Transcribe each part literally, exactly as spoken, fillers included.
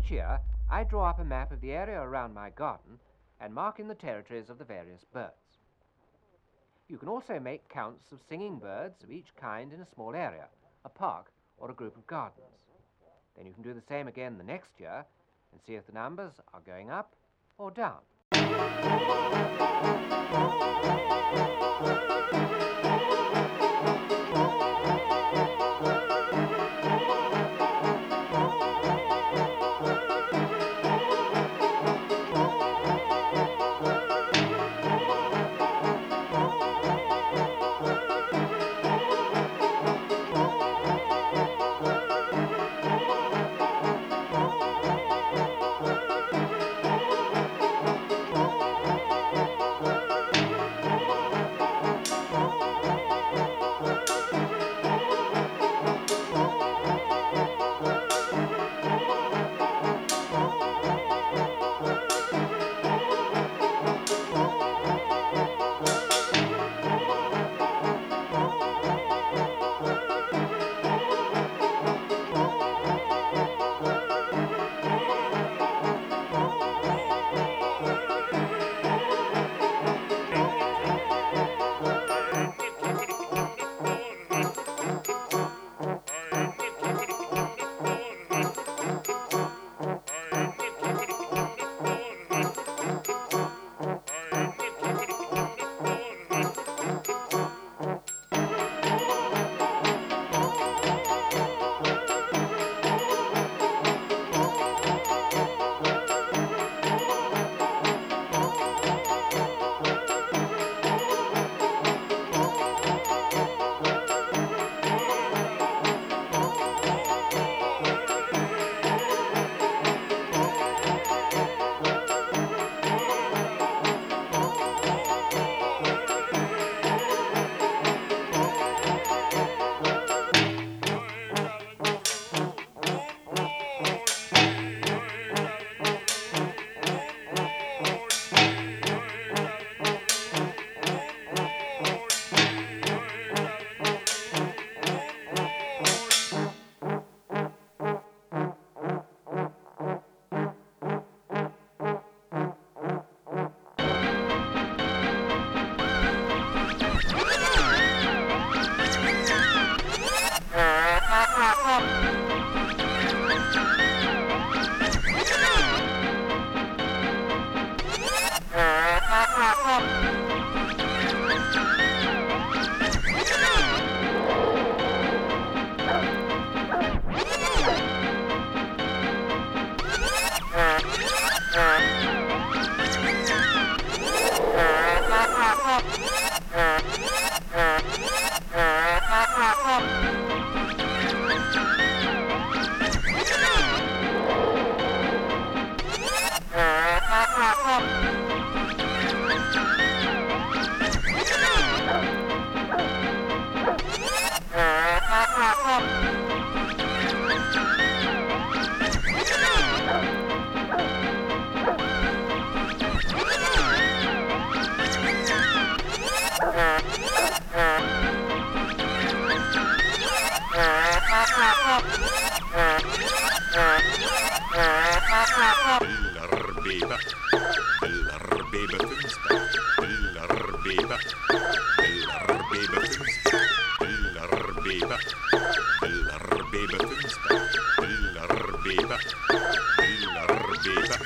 Each year, I draw up a map of the area around my garden and mark in the territories of the various birds. You can also make counts of singing birds of each kind in a small area, a park or a group of gardens. Then you can do the same again the next year and see if the numbers are going up or down. الربيبة الربيبة تنسبح الربيبة الربيبة تنسبح الربيبة الربيبة تنسبح الربيبة الربيبة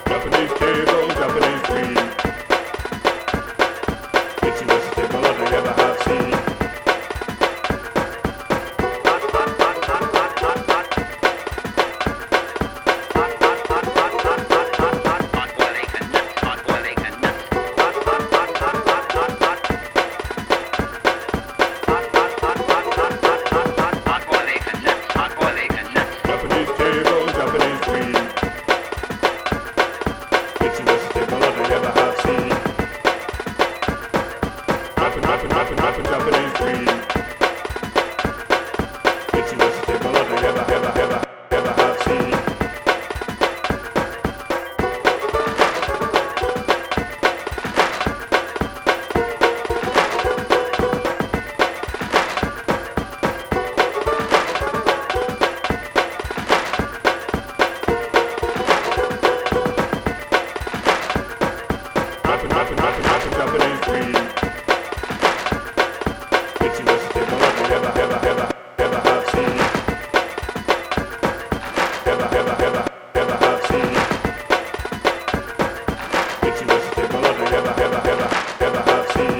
Japanese table, Japanese queen. It's the best table that I ever have seen. Japanese table, Japanese queen. It's the best table that I ever have seen. Rappin', rappin', rappin', rappin', Japanese queen. It's the best table that I ever, ever, ever, ever have seen. Rappin', rappin', rappin', rappin', Japanese queen. It's the best table that I ever, ever, ever, ever have seen. Ever, ever, ever, ever have seen. It's the best table that I ever, ever, ever, ever have seen.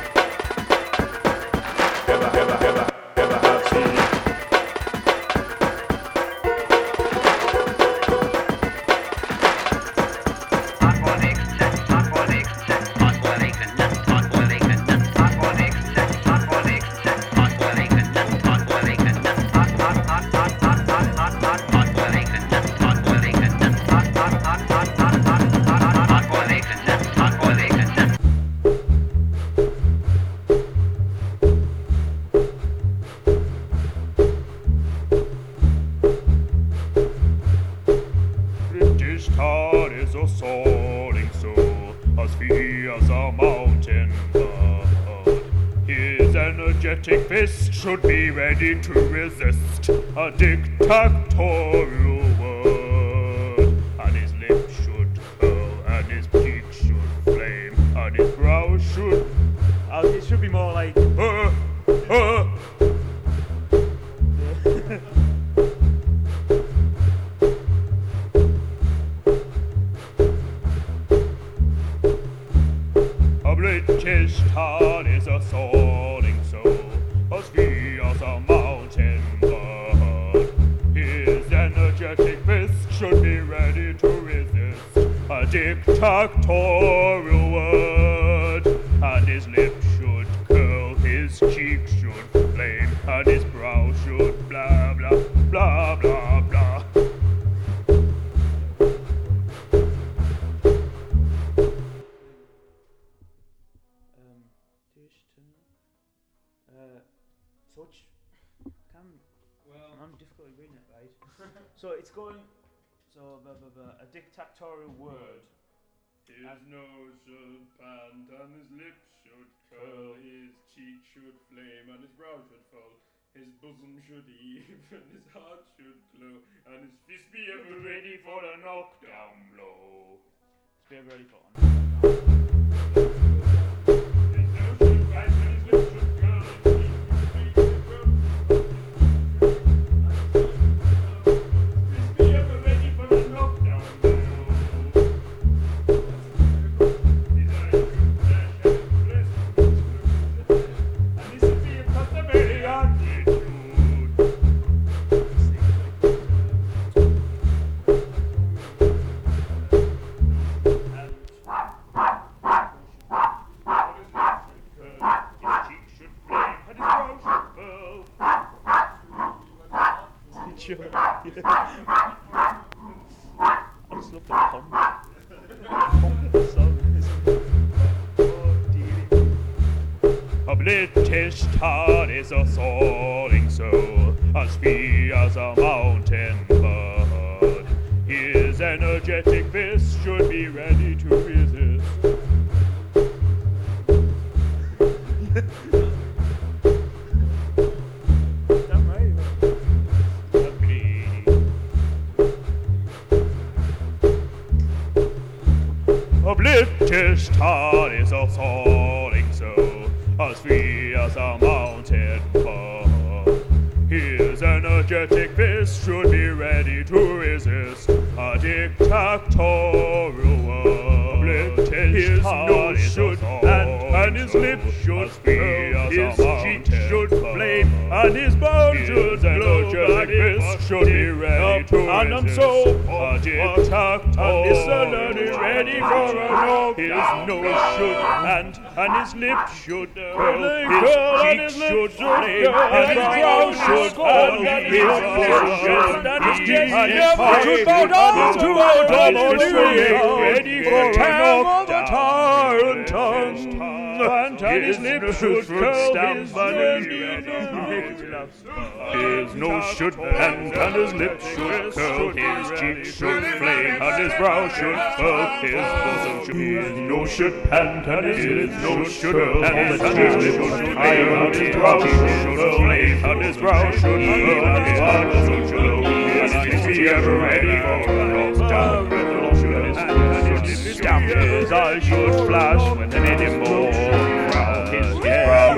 Ever, ever, ever, ever have seen. British tar is a soaring so as free as a mountain bird. His energetic fist should be ready to resist a dictatorial word. And his lips should curl, and his cheek should flame, and his brow should. Uh, it should be more like. Uh, uh, A British tar is a soaring so as free as a mountain bird. His energetic fist should be ready to resist a dictatorial word. And his lips should curl, his cheeks should flame, and his brow should blah blah blah blah blah. Um, dish to. Uh, such. Can. Well. I'm having difficulty reading it, right? So it's going. So, blah, blah, blah, a dictatorial word. His nose should pant, and his lips should curl, his cheek should flame, and his brow should fall. His bosom should heave, and his heart should glow, and his fist be ever ready for a knockdown blow. Let's be ready for one. His nose should pant, and his lips should curl, his cheek should flame, and his brow should fall. His fist be ever ready for a knockdown blow. His eyes should flash, and his breast should explode, and this would be a customary attitude. Sure. Yeah. I just love the pump. Pump song. Oh, dear. A British tar is a soaring so as free as a mountain bird. His energetic fist should be ready to resist. Damn right. A British tar is a soaring so as free as a mountain bird. His energetic fist should be ready to resist a dictatorial lips should curl, his cheeks should flame, and his mouth should glow, and his should be ready to and I'm so attack and listen and he's ready for a knock. His nose should and and his lips should curl, his cheeks should flame, and his brow should curl, his forehead and his chin should bow down to a double ready for a knock. Tyrant tongue, and his lips should curl, his his nose should bend, and his lips should curl, his cheeks should flame, and his brow should curl, his bosom should, his nose should bend, and his nose should curl, and his lips should flame, and his brow should flame, and his brow should curl, and his bosom should curl, and is he ever ready for a knockdown? Stamp his eyes should flash when they made him more proud. His brow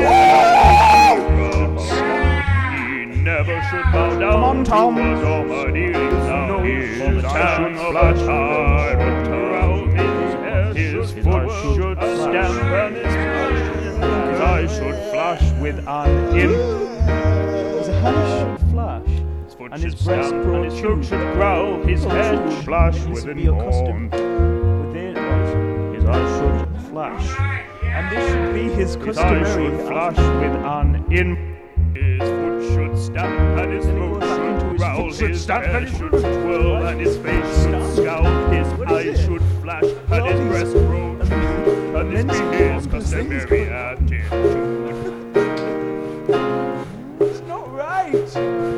he never should bow down on Tom. To a domineering now. His eyes should flash hard and around his head. His foot should stamp and his eyes should flash with an imp. His eyes should flash. And his breast and his throat should growl, his head should flash with an horn. His eyes should flash, and this should be his customary. His eyes should flash with an in. His foot should stamp, and his throat should growl. His head should twirl, and his face should scowl. His eyes should flash, and his breast grow. And this be his customary attitude. It's not right.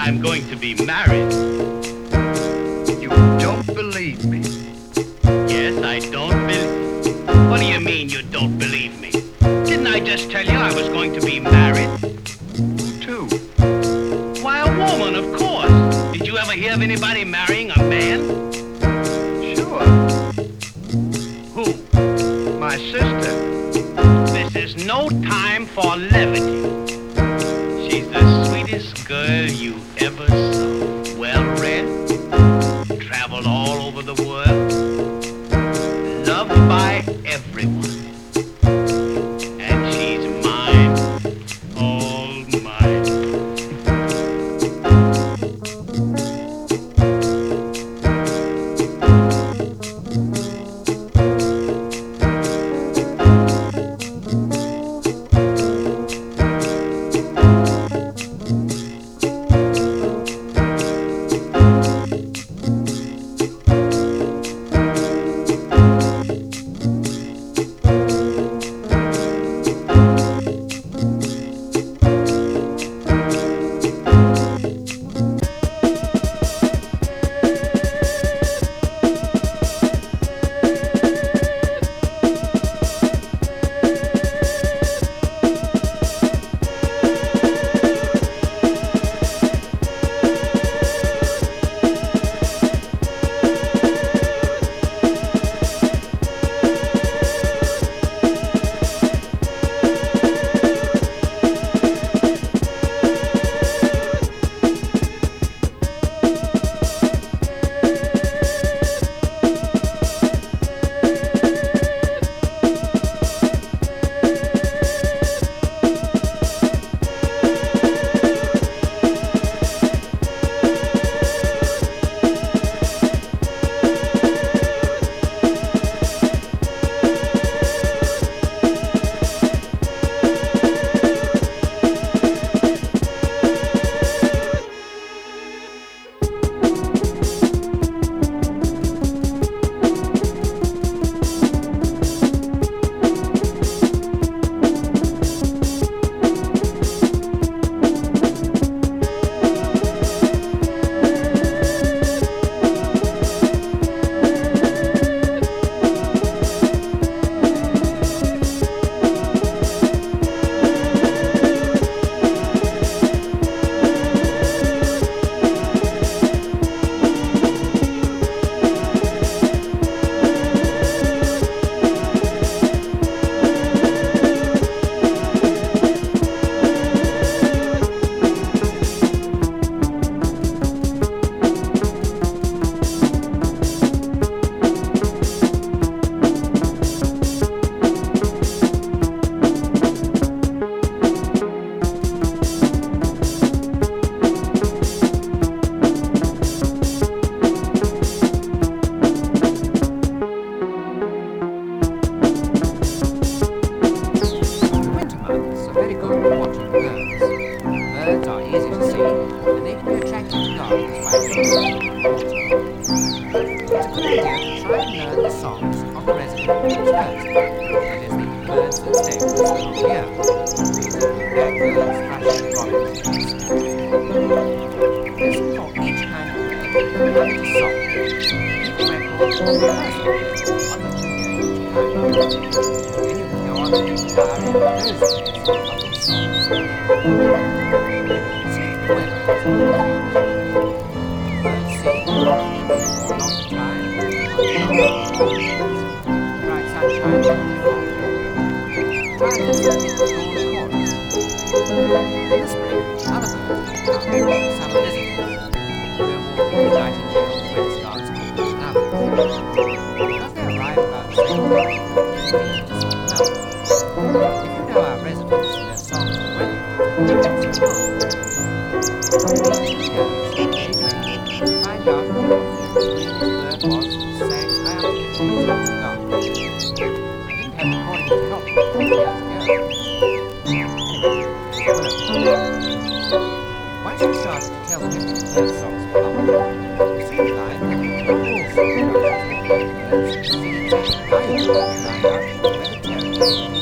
I'm going to be married. You don't believe me? Yes, I don't believe. What do you mean you don't believe me? Didn't I just tell you I was going to be married? Two. Why, a woman, of course. Did you ever hear of anybody marrying a man? Sure. Who? My sister. This is no time for levity. She's the sweetest girl you ever saw. Well-read, traveled all over the world, loved by everyone. And she's mine, all mine.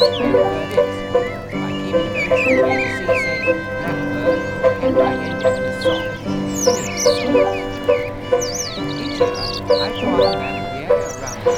By keeping a very straight to see, say, blackbird, and right in song, sing it in schools. Each year, I draw up a map of the area around the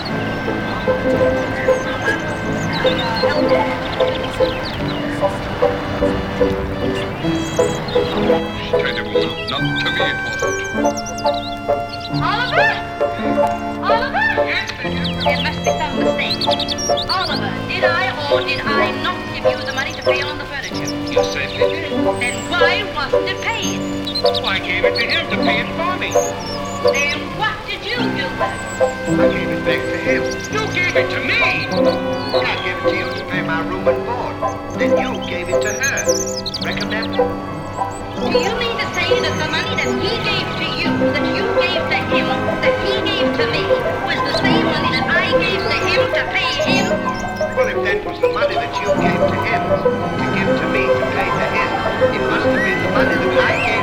Incredible. Not to me it wasn't. Oliver? Oliver? Yes, ma'am. There must be some mistake. Oliver, did I or did I not give you the money to pay on the furniture? You certainly did. Then why wasn't it paid? Oh, I gave it to him to pay it for me. Then what did you do with it? I gave it back to him. You gave it to me. I gave it to you to pay my room and board. Then you gave it to her. Recollect? Do you mean to say that the money that he gave to you, that you gave to him, that he gave to me, was the same money that I gave to him to pay him? Well, if that was the money that you gave to him, to give to me to pay to him, it must have been the money that I gave